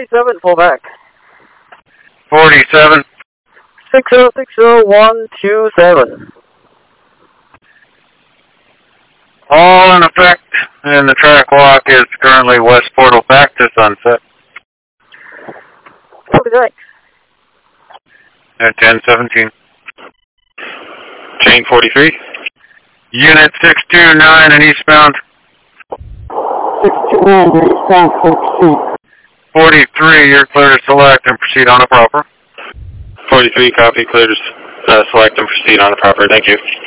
47, pull back. 47. 6060127. All in effect, and the track walk is currently West Portal back to Sunset. Copy that. At 1017. Chain 43. Unit 629 and eastbound. 629 eastbound 43, you're clear to select and proceed on the proper. 43, copy, clear to select and proceed on the proper. Thank you.